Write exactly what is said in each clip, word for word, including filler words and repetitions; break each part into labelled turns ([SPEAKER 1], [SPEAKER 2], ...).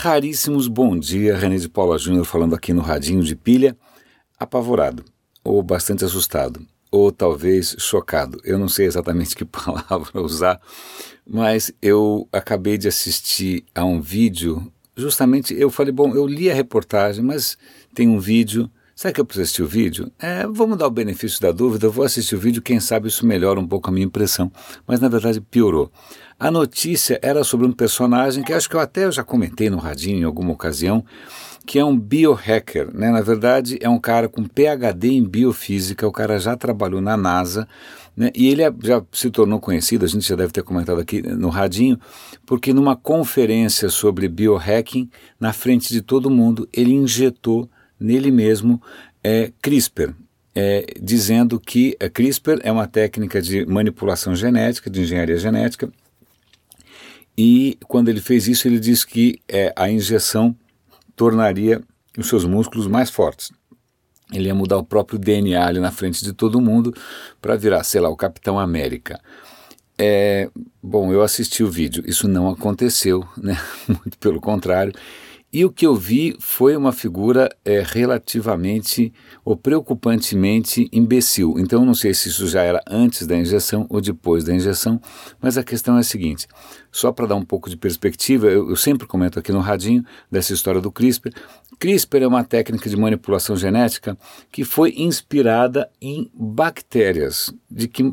[SPEAKER 1] Raríssimos bom dia, René de Paula Júnior falando aqui no Radinho de Pilha, apavorado, ou bastante assustado, ou talvez chocado, eu não sei exatamente que palavra usar, mas eu acabei de assistir a um vídeo, justamente, eu falei, bom, eu li a reportagem, mas tem um vídeo, será que eu preciso assistir o vídeo? É, vamos dar o benefício da dúvida, eu vou assistir o vídeo, quem sabe isso melhora um pouco a minha impressão, mas na verdade piorou. A notícia era sobre um personagem que acho que eu até já comentei no Radinho em alguma ocasião, que é um biohacker, né? Na verdade é um cara com P H D em biofísica, o cara já trabalhou na NASA, né? E ele já se tornou conhecido, a gente já deve ter comentado aqui no Radinho, porque numa conferência sobre biohacking, na frente de todo mundo, ele injetou nele mesmo é, CRISPR, é, dizendo que a CRISPR é uma técnica de manipulação genética, de engenharia genética, e quando ele fez isso, ele disse que é, a injeção tornaria os seus músculos mais fortes. Ele ia mudar o próprio D N A ali na frente de todo mundo para virar, sei lá, o Capitão América. É, bom, eu assisti o vídeo, isso não aconteceu, né? Muito pelo contrário. E o que eu vi foi uma figura é, relativamente ou preocupantemente imbecil. Então eu não sei se isso já era antes da injeção ou depois da injeção, mas a questão é a seguinte, só para dar um pouco de perspectiva, eu, eu sempre comento aqui no Radinho dessa história do CRISPR. CRISPR é uma técnica de manipulação genética que foi inspirada em bactérias. De que,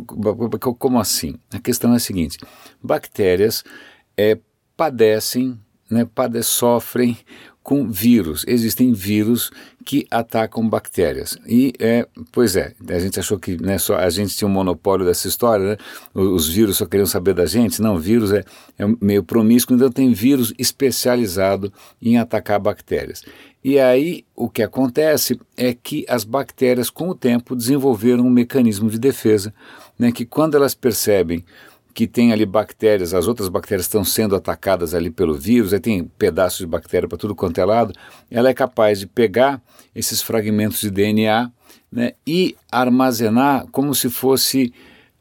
[SPEAKER 1] como assim? A questão é a seguinte, bactérias é, padecem Né, pade, sofrem com vírus. Existem vírus que atacam bactérias. E, é, pois é, a gente achou que né, só a gente tinha um monopólio dessa história, né? Os vírus só queriam saber da gente. Não, o vírus é, é meio promíscuo, então tem vírus especializado em atacar bactérias. E aí o que acontece é que as bactérias, com o tempo, desenvolveram um mecanismo de defesa, né, que quando elas percebem que tem ali bactérias, as outras bactérias estão sendo atacadas ali pelo vírus, aí tem pedaços de bactéria para tudo quanto é lado, ela é capaz de pegar esses fragmentos de D N A, né, e armazenar como se fosse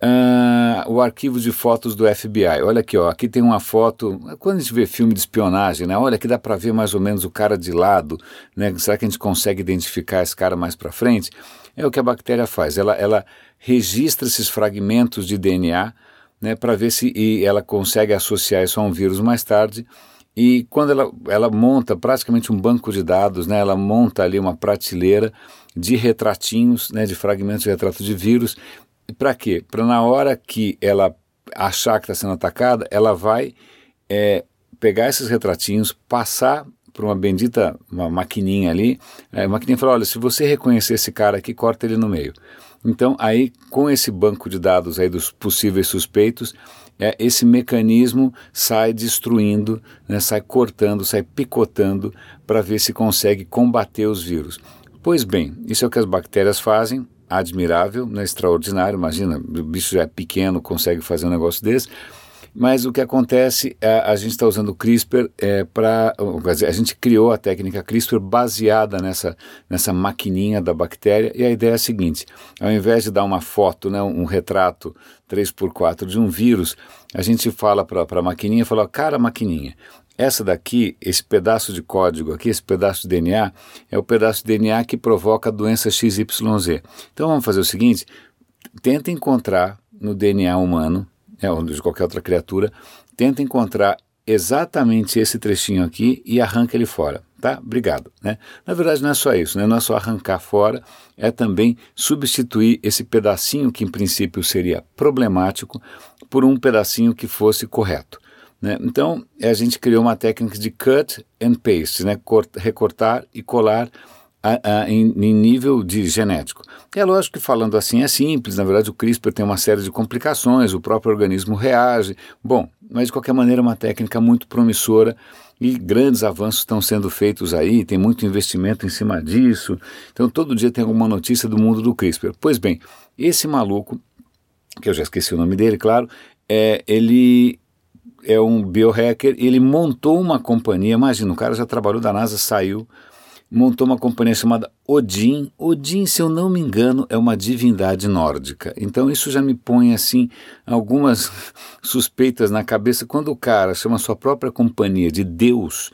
[SPEAKER 1] uh, o arquivo de fotos do F B I. Olha aqui, ó, aqui tem uma foto, quando a gente vê filme de espionagem, né, olha aqui dá para ver mais ou menos o cara de lado, né, será que a gente consegue identificar esse cara mais para frente? É o que a bactéria faz, ela, ela registra esses fragmentos de D N A, né, para ver se e ela consegue associar isso a um vírus mais tarde, e quando ela, ela monta praticamente um banco de dados, né, ela monta ali uma prateleira de retratinhos, né, de fragmentos de retrato de vírus, para quê? Para na hora que ela achar que está sendo atacada, ela vai é, pegar esses retratinhos, passar por uma bendita uma maquininha ali, a maquininha fala, olha, se você reconhecer esse cara aqui, corta ele no meio. Então, aí, com esse banco de dados aí dos possíveis suspeitos, é, esse mecanismo sai destruindo, né, sai cortando, sai picotando para ver se consegue combater os vírus. Pois bem, isso é o que as bactérias fazem, admirável, né, extraordinário, imagina, o bicho já é pequeno, consegue fazer um negócio desse. Mas o que acontece, a, a gente está usando o CRISPR é, para... A gente criou a técnica CRISPR baseada nessa, nessa maquininha da bactéria, e a ideia é a seguinte, ao invés de dar uma foto, né, um retrato três por quatro de um vírus, a gente fala para a maquininha, fala, cara maquininha, essa daqui, esse pedaço de código aqui, esse pedaço de D N A, é o pedaço de D N A que provoca a doença X Y Z. Então vamos fazer o seguinte, tenta encontrar no D N A humano, é, ou de qualquer outra criatura, tenta encontrar exatamente esse trechinho aqui e arranca ele fora, tá? Obrigado, né? Na verdade não é só isso, né? Não é só arrancar fora, é também substituir esse pedacinho que em princípio seria problemático por um pedacinho que fosse correto, né? Então a gente criou uma técnica de cut and paste, né? Corta, recortar e colar A, a, em, em nível de genético. É lógico que falando assim é simples, na verdade o CRISPR tem uma série de complicações, o próprio organismo reage, bom, mas de qualquer maneira é uma técnica muito promissora e grandes avanços estão sendo feitos aí, tem muito investimento em cima disso, então todo dia tem alguma notícia do mundo do CRISPR. Pois bem, esse maluco, que eu já esqueci o nome dele, claro, é, ele é um biohacker, ele montou uma companhia, imagina, o cara já trabalhou da NASA, saiu, montou uma companhia chamada Odin. Odin, se eu não me engano, é uma divindade nórdica. Então isso já me põe assim algumas suspeitas na cabeça. Quando o cara chama a sua própria companhia de Deus,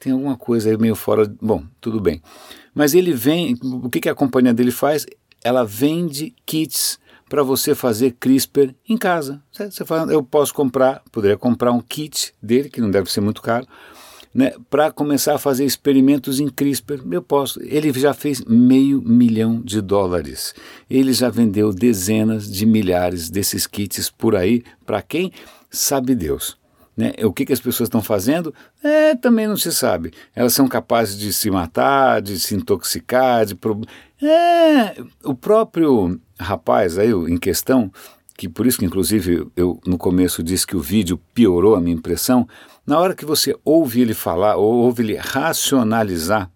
[SPEAKER 1] tem alguma coisa aí meio fora, bom, tudo bem. Mas ele vem, o que, que a companhia dele faz? Ela vende kits para você fazer CRISPR em casa. Você fala, eu posso comprar, poderia comprar um kit dele, que não deve ser muito caro, né, para começar a fazer experimentos em CRISPR. Eu posso. Ele já fez meio milhão de dólares. Ele já vendeu dezenas de milhares desses kits por aí. Para quem? Sabe Deus. Né? O que, que as pessoas estão fazendo? É, também não se sabe. Elas são capazes de se matar, de se intoxicar, de... Pro... É, o próprio rapaz aí em questão, que por isso que inclusive eu no começo disse que o vídeo piorou a minha impressão, na hora que você ouve ele falar, ou ouve ele racionalizar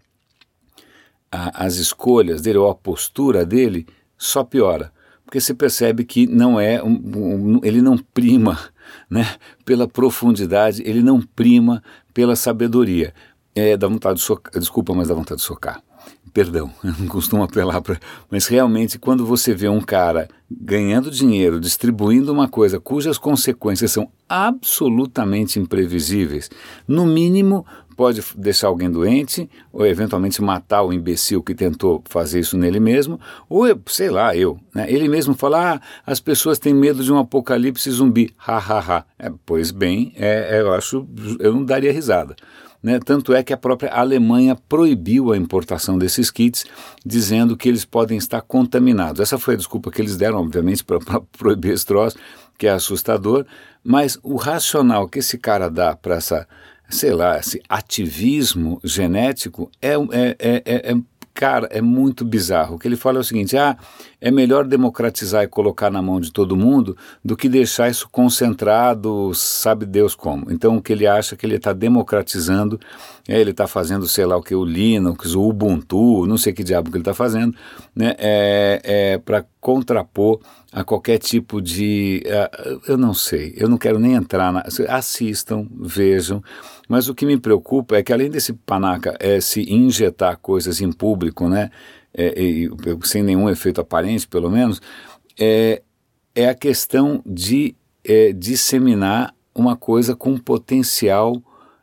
[SPEAKER 1] a, as escolhas dele, ou a postura dele, só piora. Porque você percebe que não é um, um, ele não prima, né, pela profundidade, ele não prima pela sabedoria. É, dá vontade de socar, desculpa, mas dá vontade de socar. Perdão, eu não costumo apelar para... Mas realmente, quando você vê um cara ganhando dinheiro, distribuindo uma coisa cujas consequências são absolutamente imprevisíveis, no mínimo pode deixar alguém doente, ou eventualmente matar o imbecil que tentou fazer isso nele mesmo, ou, sei lá, eu. Né? Ele mesmo fala, ah, as pessoas têm medo de um apocalipse zumbi, ha, ha, ha. É, pois bem, é, é, eu acho, eu não daria risada. Né? Tanto é que a própria Alemanha proibiu a importação desses kits, dizendo que eles podem estar contaminados. Essa foi a desculpa que eles deram, obviamente, para proibir esse troço, que é assustador, mas o racional que esse cara dá para essa, sei lá, esse ativismo genético é, é, é, é, é cara, é muito bizarro. O que ele fala é o seguinte, ah, é melhor democratizar e colocar na mão de todo mundo do que deixar isso concentrado, sabe Deus como. Então o que ele acha que ele está democratizando, é, ele está fazendo, sei lá o que, o Linux, o Ubuntu, não sei que diabo que ele está fazendo, né, é, é para contrapor a qualquer tipo de, uh, eu não sei, eu não quero nem entrar, na, assistam, vejam, mas o que me preocupa é que além desse panaca é, se injetar coisas em público, né, é, e, sem nenhum efeito aparente pelo menos, é, é a questão de é, disseminar uma coisa com potencial, o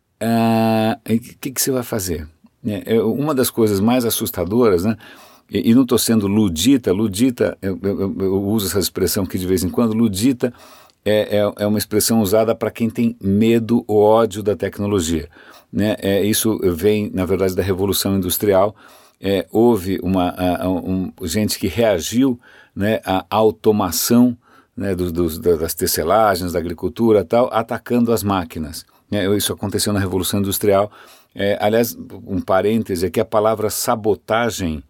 [SPEAKER 1] uh, que, que você vai fazer? É, é uma das coisas mais assustadoras, né, e, e não estou sendo ludita, ludita, eu, eu, eu uso essa expressão aqui de vez em quando, ludita, É, é, é uma expressão usada para quem tem medo ou ódio da tecnologia. Né? É, isso vem, na verdade, da Revolução Industrial. É, houve uma, a, um, gente que reagiu, né, à automação, né, do, do, das tecelagens, da agricultura e tal, atacando as máquinas. É, isso aconteceu na Revolução Industrial. É, aliás, um parêntese aqui, a palavra sabotagem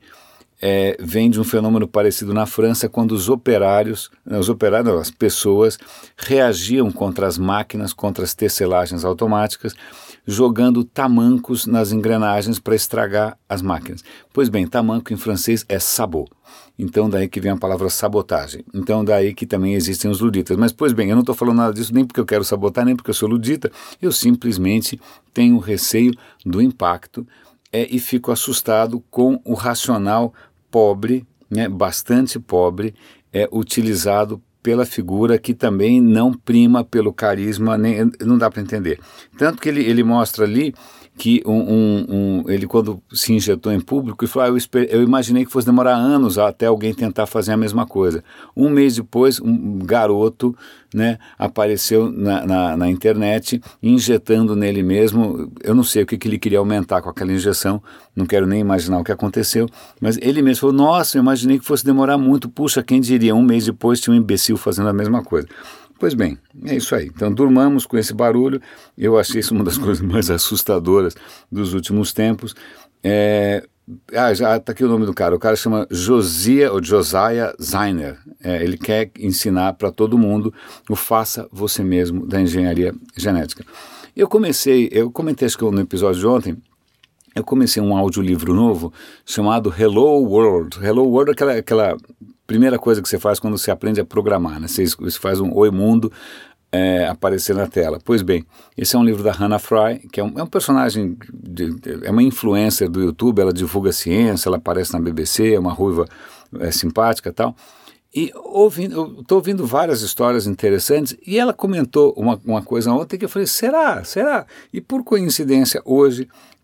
[SPEAKER 1] É, vem de um fenômeno parecido na França, quando os operários, os operários, não, as pessoas reagiam contra as máquinas, contra as tecelagens automáticas, jogando tamancos nas engrenagens para estragar as máquinas. Pois bem, tamanco em francês é sabot. Então daí que vem a palavra sabotagem. Então daí que também existem os luditas. Mas pois bem, eu não estou falando nada disso nem porque eu quero sabotar, nem porque eu sou ludita, eu simplesmente tenho receio do impacto é, e fico assustado com o racional pobre, né, bastante pobre, é utilizado pela figura que também não prima pelo carisma, nem, não dá para entender. Tanto que ele, ele mostra ali que um, um, um, ele quando se injetou em público, ele falou, ah, eu, esper, eu imaginei que fosse demorar anos até alguém tentar fazer a mesma coisa. Um mês depois, um garoto, né, apareceu na, na, na internet, injetando nele mesmo, eu não sei o que, que ele queria aumentar com aquela injeção, não quero nem imaginar o que aconteceu, mas ele mesmo falou, nossa, eu imaginei que fosse demorar muito, puxa, quem diria, um mês depois tinha um imbecil fazendo a mesma coisa. Pois bem, é isso aí. Então durmamos com esse barulho. Eu achei isso uma das coisas mais assustadoras dos últimos tempos. É... Ah, já está aqui o nome do cara. O cara chama Josiah, ou Josiah Zeiner. É, ele quer ensinar para todo mundo o faça você mesmo da engenharia genética. Eu comecei, eu comentei acho que no episódio de ontem, eu comecei um audiolivro novo chamado Hello World. Hello World é aquela, aquela primeira coisa que você faz quando você aprende a programar, né? Você, você faz um Oi Mundo é, aparecer na tela. Pois bem, esse é um livro da Hannah Fry, que é um, é um personagem, de, de, é uma influencer do YouTube, ela divulga ciência, ela aparece na B B C, é uma ruiva é, simpática e tal. E ouvindo, eu estou ouvindo várias histórias interessantes e ela comentou uma, uma coisa ontem que eu falei, será? Será? E por coincidência, hoje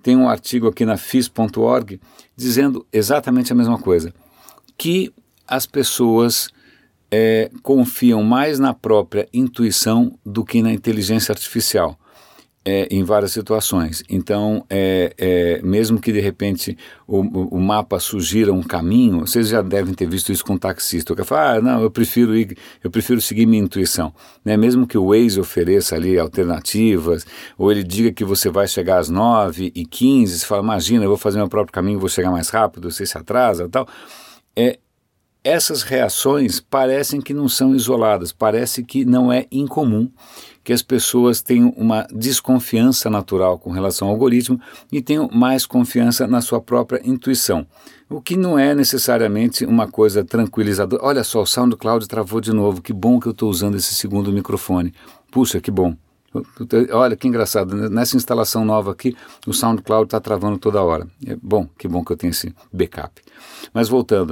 [SPEAKER 1] tem um artigo aqui na F I S ponto org dizendo exatamente a mesma coisa, que as pessoas é, confiam mais na própria intuição do que na inteligência artificial. É, em várias situações. Então, é, é, mesmo que de repente o, o mapa sugira um caminho, vocês já devem ter visto isso com um taxista, que fala, ah, não, eu prefiro ir, eu prefiro seguir minha intuição, né? Mesmo que o Waze ofereça ali alternativas, ou ele diga que você vai chegar às nove e quinze, você fala, imagina, eu vou fazer meu próprio caminho, vou chegar mais rápido, você se atrasa e tal. É, essas reações parecem que não são isoladas, parece que não é incomum que as pessoas tenham uma desconfiança natural com relação ao algoritmo e tenham mais confiança na sua própria intuição, o que não é necessariamente uma coisa tranquilizadora. Olha só, o SoundCloud travou de novo, que bom que eu estou usando esse segundo microfone, puxa, que bom. Olha que engraçado, nessa instalação nova aqui, o SoundCloud está travando toda hora. É bom, que bom que eu tenho esse backup. Mas voltando,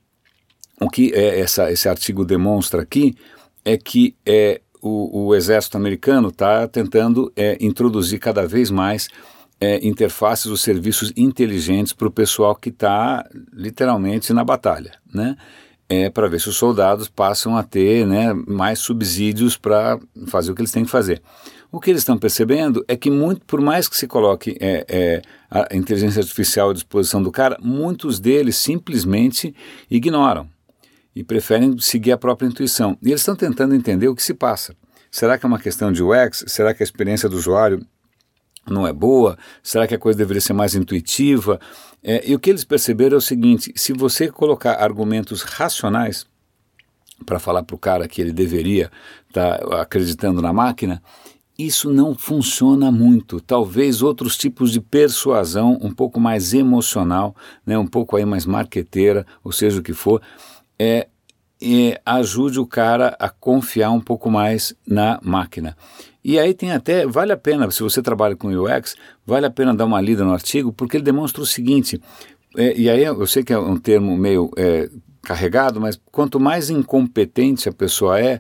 [SPEAKER 1] o que é essa, esse artigo demonstra aqui é que é, o, o exército americano está tentando é, introduzir cada vez mais é, interfaces ou serviços inteligentes para o pessoal que está literalmente na batalha, né? É, para ver se os soldados passam a ter, né, mais subsídios para fazer o que eles têm que fazer. O que eles estão percebendo é que, muito, por mais que se coloque é, é, a inteligência artificial à disposição do cara, muitos deles simplesmente ignoram e preferem seguir a própria intuição. E eles estão tentando entender o que se passa. Será que é uma questão de U X? Será que a experiência do usuário não é boa? Será que a coisa deveria ser mais intuitiva? É, e o que eles perceberam é o seguinte, se você colocar argumentos racionais para falar para o cara que ele deveria estar tá acreditando na máquina, isso não funciona muito. Talvez outros tipos de persuasão um pouco mais emocional, né, um pouco aí mais marqueteira, ou seja o que for, É, é, ajude o cara a confiar um pouco mais na máquina. E aí tem até, vale a pena, se você trabalha com U X, vale a pena dar uma lida no artigo, porque ele demonstra o seguinte, é, e aí eu sei que é um termo meio é, carregado, mas quanto mais incompetente a pessoa é,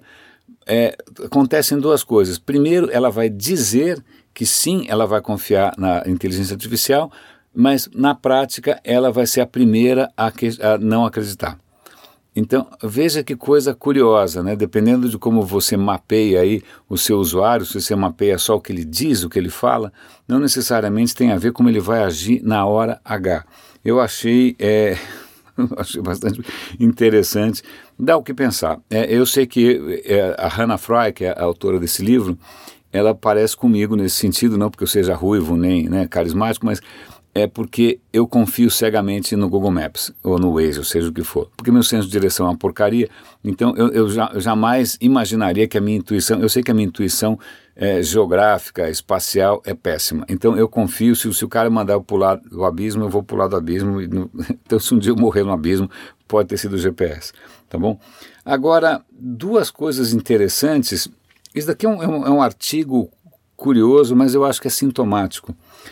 [SPEAKER 1] é, acontecem duas coisas. Primeiro, ela vai dizer que sim, ela vai confiar na inteligência artificial, mas na prática ela vai ser a primeira a, que, a não acreditar. Então, veja que coisa curiosa, né? Dependendo de como você mapeia aí o seu usuário, se você mapeia só o que ele diz, o que ele fala, não necessariamente tem a ver como ele vai agir na hora H. Eu achei, é, achei bastante interessante, dá o que pensar. É, eu sei que é, a Hannah Fry, que é a autora desse livro, ela parece comigo nesse sentido, não porque eu seja ruivo nem, né, carismático, mas é porque eu confio cegamente no Google Maps, ou no Waze, ou seja o que for. Porque meu senso de direção é uma porcaria, então eu, eu, já, eu jamais imaginaria que a minha intuição, eu sei que a minha intuição é, geográfica, espacial, é péssima. Então eu confio, se, se o cara mandar eu pular do abismo, eu vou pular do abismo. E no, então se um dia eu morrer no abismo, pode ter sido o G P S, tá bom? Agora, duas coisas interessantes, isso daqui é um, é um, é um artigo curioso, mas eu acho que é sintomático.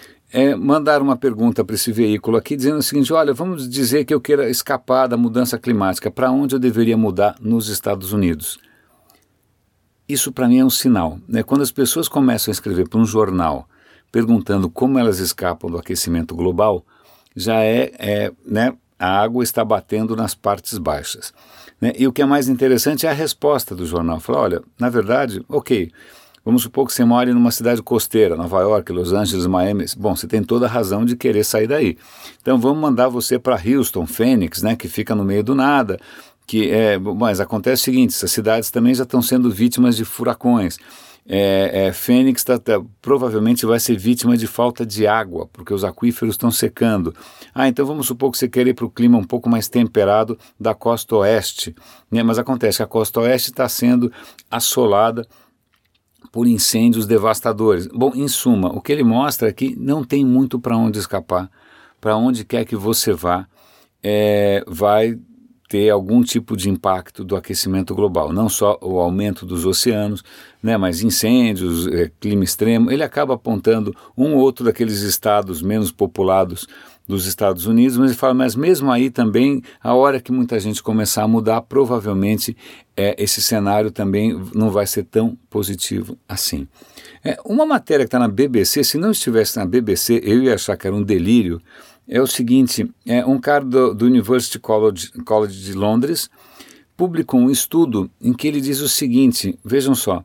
[SPEAKER 1] É, mandaram uma pergunta para esse veículo aqui dizendo o seguinte, olha, vamos dizer que eu queira escapar da mudança climática, para onde eu deveria mudar nos Estados Unidos? Isso para mim é um sinal, né? Quando as pessoas começam a escrever para um jornal perguntando como elas escapam do aquecimento global, já é, é né, a água está batendo nas partes baixas, né? E o que é mais interessante é a resposta do jornal, fala, olha, na verdade, ok, vamos supor que você mora numa cidade costeira, Nova York, Los Angeles, Miami. Bom, você tem toda a razão de querer sair daí. Então vamos mandar você para Houston, Phoenix, né, que fica no meio do nada. Que é, mas acontece o seguinte, essas cidades também já estão sendo vítimas de furacões. É, é, Phoenix tá, tá, provavelmente vai ser vítima de falta de água, porque os aquíferos estão secando. Ah, então vamos supor que você quer ir para o clima um pouco mais temperado da costa oeste. Né, mas acontece que a costa oeste está sendo assolada por incêndios devastadores. Bom, em suma, o que ele mostra é que não tem muito para onde escapar, para onde quer que você vá, é, vai ter algum tipo de impacto do aquecimento global, não só o aumento dos oceanos, né, mas incêndios, é, clima extremo. Ele acaba apontando um ou outro daqueles estados menos populados dos Estados Unidos, mas ele fala, mas mesmo aí também, a hora que muita gente começar a mudar, provavelmente é, esse cenário também não vai ser tão positivo assim. É, uma matéria que está na B B C, se não estivesse na B B C, eu ia achar que era um delírio. É o seguinte, é, um cara do, do University College, College de Londres publicou um estudo em que ele diz o seguinte, vejam só,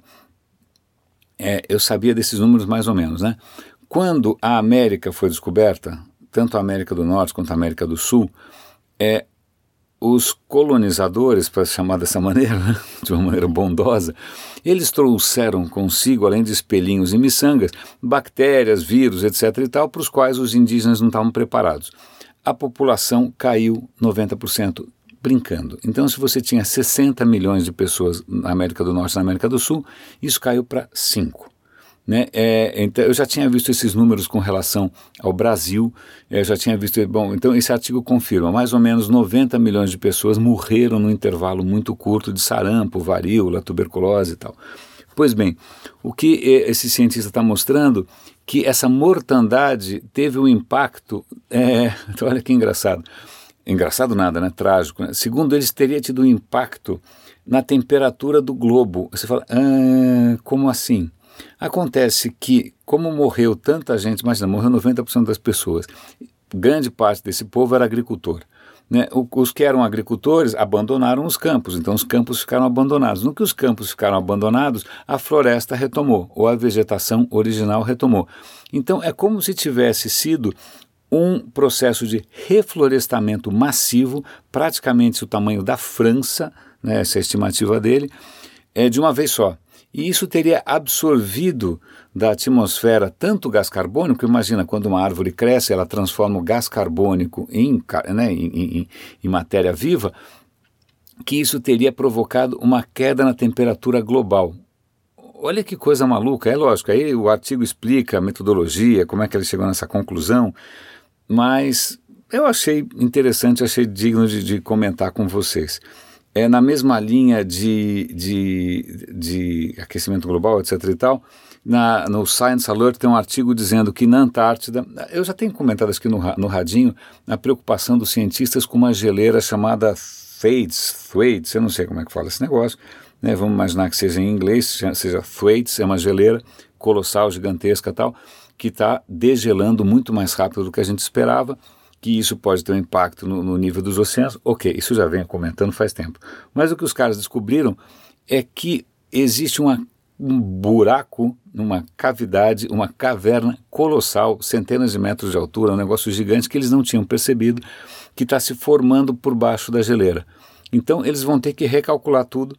[SPEAKER 1] é, eu sabia desses números mais ou menos, né? Quando a América foi descoberta, tanto a América do Norte quanto a América do Sul, é, os colonizadores, para chamar dessa maneira, de uma maneira bondosa, eles trouxeram consigo, além de espelhinhos e miçangas, bactérias, vírus, etc e tal, para os quais os indígenas não estavam preparados. A população caiu noventa por cento brincando. Então, se você tinha sessenta milhões de pessoas na América do Norte e na América do Sul, isso caiu para cinco. Né? É, então, eu já tinha visto esses números com relação ao Brasil, eu já tinha visto, bom, então esse artigo confirma, mais ou menos noventa milhões de pessoas morreram num intervalo muito curto de sarampo, varíola, tuberculose e tal. Pois bem, o que esse cientista está mostrando, que essa mortandade teve um impacto, é, olha que engraçado, engraçado nada, né? Trágico, né? Segundo eles, teria tido um impacto na temperatura do globo. Você fala, ah, como assim? Acontece que, como morreu tanta gente, imagina, morreu noventa por cento das pessoas, grande parte desse povo era agricultor. Né? Os que eram agricultores abandonaram os campos, então os campos ficaram abandonados. No que os campos ficaram abandonados, a floresta retomou, ou a vegetação original retomou. Então é como se tivesse sido um processo de reflorestamento massivo, praticamente o tamanho da França, né, essa é a estimativa dele, é de uma vez só. E isso teria absorvido da atmosfera tanto gás carbônico, imagina, quando uma árvore cresce, ela transforma o gás carbônico em, né, em, em, em matéria viva, que isso teria provocado uma queda na temperatura global. Olha que coisa maluca, é lógico, aí o artigo explica a metodologia, como é que ele chegou nessa conclusão, mas eu achei interessante, achei digno de, de comentar com vocês. É na mesma linha de, de, de aquecimento global, etc e tal, na, no Science Alert tem um artigo dizendo que na Antártida, eu já tenho comentado aqui no, no radinho, a preocupação dos cientistas com uma geleira chamada Thwaites, Thwaites, eu não sei como é que fala esse negócio, né? Vamos imaginar que seja em inglês, seja Thwaites, é uma geleira colossal, gigantesca e tal, que está degelando muito mais rápido do que a gente esperava, que isso pode ter um impacto no, no nível dos oceanos. Ok, isso já vem comentando faz tempo. Mas o que os caras descobriram é que existe uma, um buraco, uma cavidade, uma caverna colossal, centenas de metros de altura, um negócio gigante que eles não tinham percebido, que está se formando por baixo da geleira. Então eles vão ter que recalcular tudo,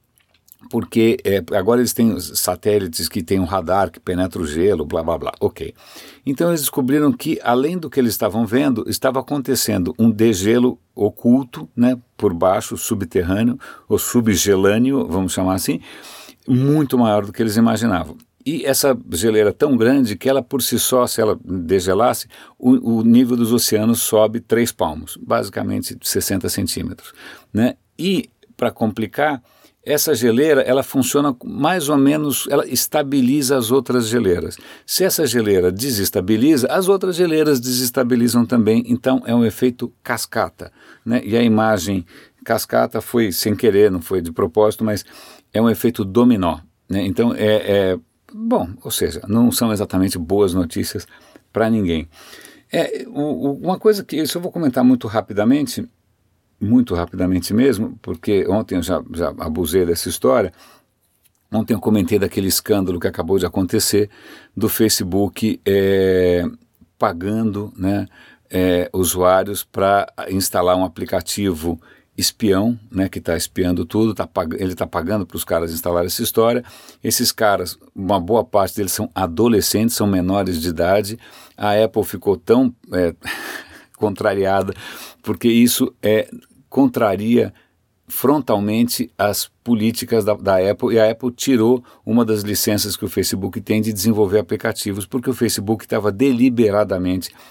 [SPEAKER 1] porque é, agora eles têm satélites que têm um radar que penetra o gelo, blá blá blá, ok. Então eles descobriram que, além do que eles estavam vendo, estava acontecendo um degelo oculto, né, por baixo, subterrâneo, ou subgelâneo, vamos chamar assim, muito maior do que eles imaginavam. E essa geleira tão grande que ela por si só, se ela degelasse, o, o nível dos oceanos sobe três palmos, basicamente sessenta centímetros, né? E, para complicar, essa geleira, ela funciona mais ou menos, ela estabiliza as outras geleiras. Se essa geleira desestabiliza, as outras geleiras desestabilizam também, então é um efeito cascata, né? E a imagem cascata foi sem querer, não foi de propósito, mas é um efeito dominó, né? Então é, é, bom, ou seja, não são exatamente boas notícias para ninguém. É, o, o, uma coisa que isso eu vou comentar muito rapidamente, muito rapidamente mesmo, porque ontem eu já, já abusei dessa história. Ontem eu comentei daquele escândalo que acabou de acontecer do Facebook é, pagando, né, é, usuários para instalar um aplicativo espião, né, que está espiando tudo, tá pag- ele está pagando para os caras instalarem essa história. Esses caras, uma boa parte deles são adolescentes, são menores de idade. A Apple ficou tão é, contrariada, porque isso é, contraria frontalmente as políticas da, da Apple, e a Apple tirou uma das licenças que o Facebook tem de desenvolver aplicativos, porque o Facebook estava deliberadamente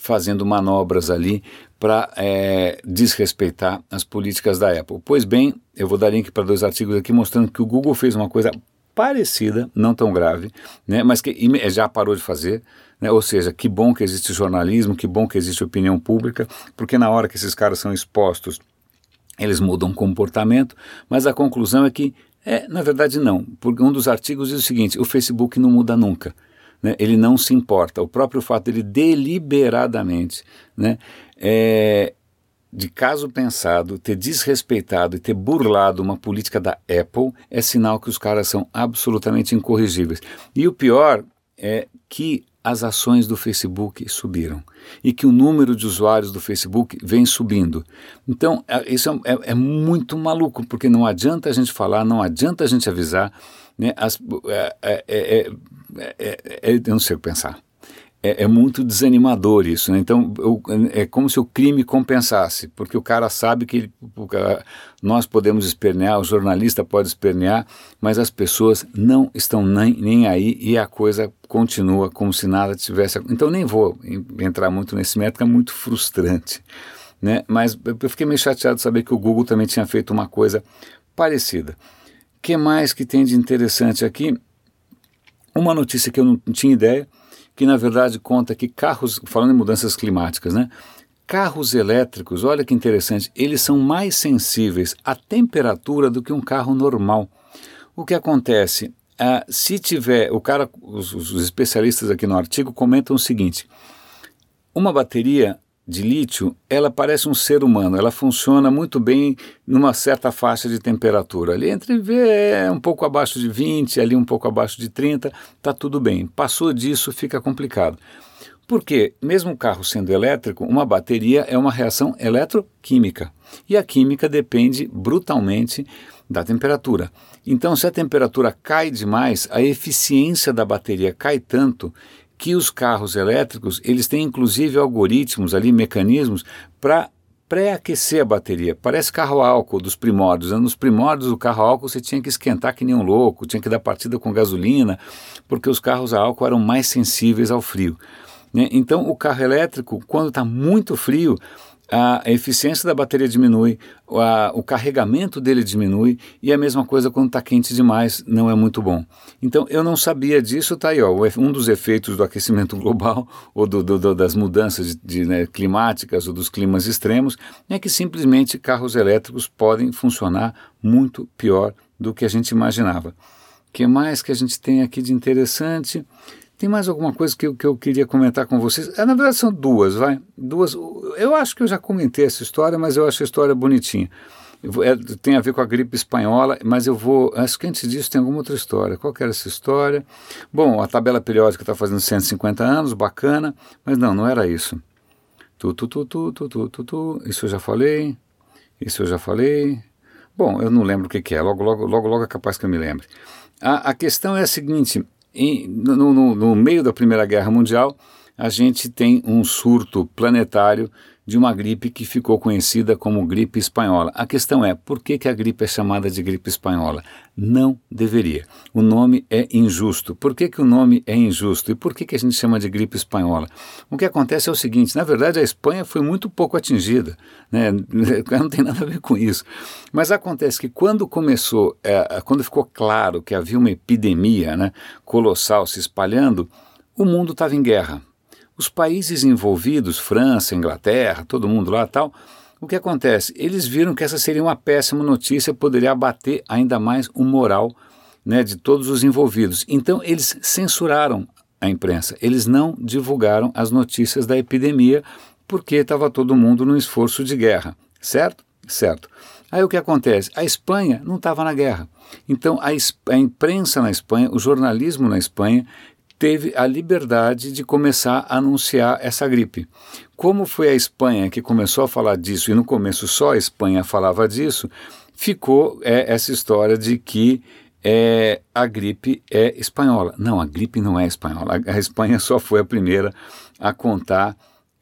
[SPEAKER 1] fazendo manobras ali para é, desrespeitar as políticas da Apple. Pois bem, eu vou dar link para dois artigos aqui mostrando que o Google fez uma coisa parecida, não tão grave, né, mas que já parou de fazer, né, ou seja, que bom que existe jornalismo, que bom que existe opinião pública, porque na hora que esses caras são expostos, eles mudam o comportamento, mas a conclusão é que, é, na verdade não, porque um dos artigos diz o seguinte: o Facebook não muda nunca, né, ele não se importa, o próprio fato dele deliberadamente, né, é, de caso pensado, ter desrespeitado e ter burlado uma política da Apple é sinal que os caras são absolutamente incorrigíveis. E o pior é que as ações do Facebook subiram e que o número de usuários do Facebook vem subindo. Então, isso é, é, é muito maluco, porque não adianta a gente falar, não adianta a gente avisar, né, as, é, é, é, é, é, eu não sei o que pensar. É, é muito desanimador isso, né? Então eu, é como se o crime compensasse, porque o cara sabe que ele, o, nós podemos espernear, o jornalista pode espernear, mas as pessoas não estão nem, nem aí e a coisa continua como se nada tivesse. Então nem vou entrar muito nesse método, é muito frustrante, né? Mas eu fiquei meio chateado de saber que o Google também tinha feito uma coisa parecida. O que mais que tem de interessante aqui? Uma notícia que eu não tinha ideia, que na verdade conta que carros, falando em mudanças climáticas, né? Carros elétricos, olha que interessante, eles são mais sensíveis à temperatura do que um carro normal. O que acontece? Ah, se tiver, o cara, os, os especialistas aqui no artigo comentam o seguinte: uma bateria de lítio, ela parece um ser humano, ela funciona muito bem numa certa faixa de temperatura, ali entre é, um pouco abaixo de vinte, ali um pouco abaixo de trinta, está tudo bem. Passou disso, fica complicado. Porque, mesmo o carro sendo elétrico, uma bateria é uma reação eletroquímica, e a química depende brutalmente da temperatura. Então, se a temperatura cai demais, a eficiência da bateria cai tanto que os carros elétricos, eles têm inclusive algoritmos ali, mecanismos para pré-aquecer a bateria. Parece carro a álcool dos primórdios, né? Nos primórdios do carro a álcool você tinha que esquentar que nem um louco, tinha que dar partida com gasolina, porque os carros a álcool eram mais sensíveis ao frio, né? Então o carro elétrico, quando está muito frio, a eficiência da bateria diminui, a, o carregamento dele diminui, e a mesma coisa quando está quente demais, não é muito bom. Então eu não sabia disso, tá aí, ó, um dos efeitos do aquecimento global ou do, do, do, das mudanças de, de, né, climáticas ou dos climas extremos é que simplesmente carros elétricos podem funcionar muito pior do que a gente imaginava. O que mais que a gente tem aqui de interessante? Tem mais alguma coisa que eu, que eu queria comentar com vocês? É, na verdade são duas, vai. Duas. Eu acho que eu já comentei essa história, mas eu acho a história bonitinha. Vou, é, tem a ver com a gripe espanhola, mas eu vou... Acho que antes disso tem alguma outra história. Qual que era essa história? Bom, a tabela periódica está fazendo cento e cinquenta anos, bacana, mas não, não era isso. Tu, tu, tu, tu, tu, tu, tu, tu. Isso eu já falei. Isso eu já falei. Bom, eu não lembro o que, que é. Logo, logo, logo, logo é capaz que eu me lembre. A, a questão é a seguinte... Em, no, no, no meio da Primeira Guerra Mundial, a gente tem um surto planetário de uma gripe que ficou conhecida como gripe espanhola. A questão é, por que, que a gripe é chamada de gripe espanhola? Não deveria. O nome é injusto. Por que, que o nome é injusto? E por que, que a gente chama de gripe espanhola? O que acontece é o seguinte, na verdade a Espanha foi muito pouco atingida, né? Não tem nada a ver com isso. Mas acontece que quando começou, é, quando ficou claro que havia uma epidemia, né, colossal se espalhando, o mundo estava em guerra. Os países envolvidos, França, Inglaterra, todo mundo lá e tal, o que acontece? Eles viram que essa seria uma péssima notícia, poderia abater ainda mais o moral, né, de todos os envolvidos. Então eles censuraram a imprensa, eles não divulgaram as notícias da epidemia, porque estava todo mundo num esforço de guerra, certo? Certo. Aí o que acontece? A Espanha não estava na guerra. Então a, a imprensa na Espanha, o jornalismo na Espanha, teve a liberdade de começar a anunciar essa gripe. Como foi a Espanha que começou a falar disso, e no começo só a Espanha falava disso, ficou é, essa história de que é, a gripe é espanhola. Não, a gripe não é espanhola. A, a Espanha só foi a primeira a contar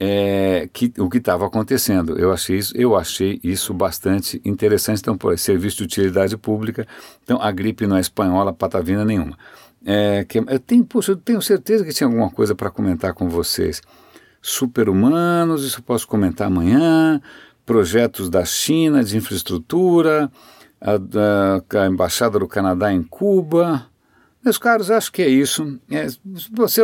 [SPEAKER 1] é, que, o que estava acontecendo. Eu achei, isso, eu achei isso bastante interessante. Então, por serviço de utilidade pública, então a gripe não é espanhola, patavina nenhuma. É, que, eu, tenho, poxa, eu tenho certeza que tinha alguma coisa para comentar com vocês. super-humanos, isso eu posso comentar amanhã, projetos da China de infraestrutura, a, a, a Embaixada do Canadá em Cuba. Meus caros, acho que é isso. É, você,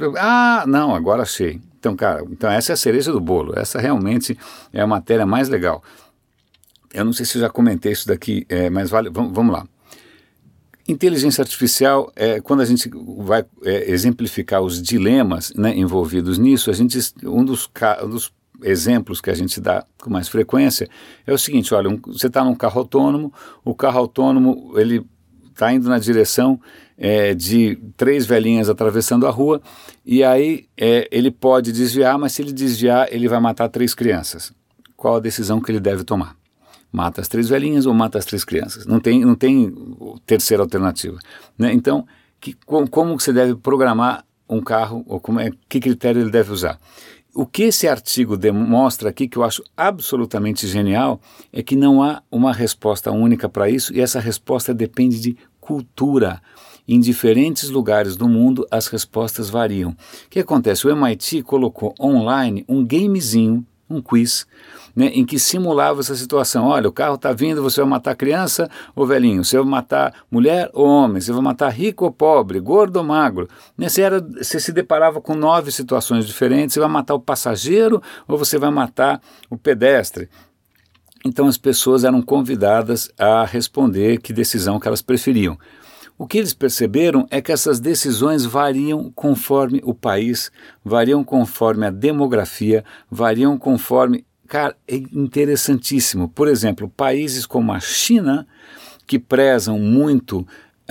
[SPEAKER 1] ah, não, agora achei. Então, cara, então essa é a cereja do bolo, essa realmente é a matéria mais legal. Eu não sei se eu já comentei isso daqui, é, mas vale, vamos, vamos lá. Inteligência artificial, é, quando a gente vai é, exemplificar os dilemas, né, envolvidos nisso, a gente, um dos, um dos exemplos que a gente dá com mais frequência é o seguinte, olha, um, você está num carro autônomo, o carro autônomo ele está indo na direção é, de três velhinhas atravessando a rua e aí é, ele pode desviar, mas se ele desviar ele vai matar três crianças. Qual a decisão que ele deve tomar? Mata as três velhinhas ou mata as três crianças? Não tem, não tem terceira alternativa, né? Então, que, como, como você deve programar um carro, ou como é, que critério ele deve usar? O que esse artigo demonstra aqui, que eu acho absolutamente genial, é que não há uma resposta única para isso, e essa resposta depende de cultura. Em diferentes lugares do mundo, as respostas variam. O que acontece? O M I T colocou online um gamezinho, um quiz, né, em que simulava essa situação. Olha, o carro está vindo, você vai matar criança ou velhinho? Você vai matar mulher ou homem? Você vai matar rico ou pobre? Gordo ou magro? Né, você, era, você se deparava com nove situações diferentes. Você vai matar o passageiro ou você vai matar o pedestre? Então as pessoas eram convidadas a responder que decisão que elas preferiam. O que eles perceberam é que essas decisões variam conforme o país, variam conforme a demografia, variam conforme... Cara, é interessantíssimo. Por exemplo, países como a China, que prezam muito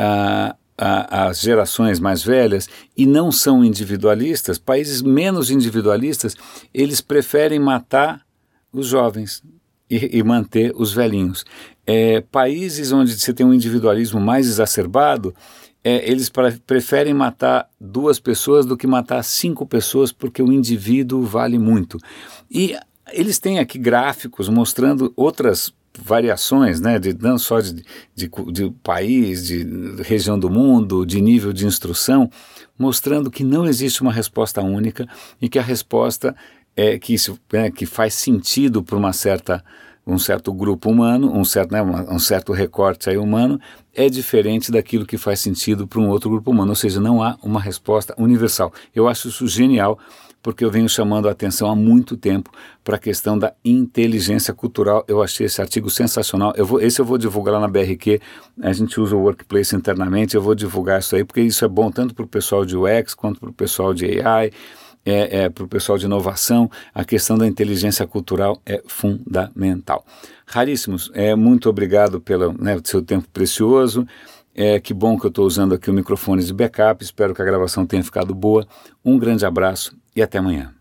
[SPEAKER 1] a, a, as gerações mais velhas e não são individualistas, países menos individualistas, eles preferem matar os jovens e, e manter os velhinhos. É, países onde você tem um individualismo mais exacerbado, é, eles pre- preferem matar duas pessoas do que matar cinco pessoas, porque o indivíduo vale muito. E eles têm aqui gráficos mostrando outras variações, né, de, não só de, de, de país, de região do mundo, de nível de instrução, mostrando que não existe uma resposta única e que a resposta é que, isso, é, que faz sentido para uma certa... um certo grupo humano, um certo, né, um certo recorte aí humano, é diferente daquilo que faz sentido para um outro grupo humano, ou seja, não há uma resposta universal. Eu acho isso genial, porque eu venho chamando a atenção há muito tempo para a questão da inteligência cultural. Eu achei esse artigo sensacional. Eu vou, esse eu vou divulgar lá na B R Q, a gente usa o Workplace internamente, eu vou divulgar isso aí, porque isso é bom tanto para o pessoal de U X quanto para o pessoal de A I, É, é, para o pessoal de inovação. A questão da inteligência cultural é fundamental. Raríssimos, é, muito obrigado pelo, né, seu tempo precioso. É, que bom que eu estou usando aqui o microfone de backup. Espero que a gravação tenha ficado boa. Um grande abraço e até amanhã.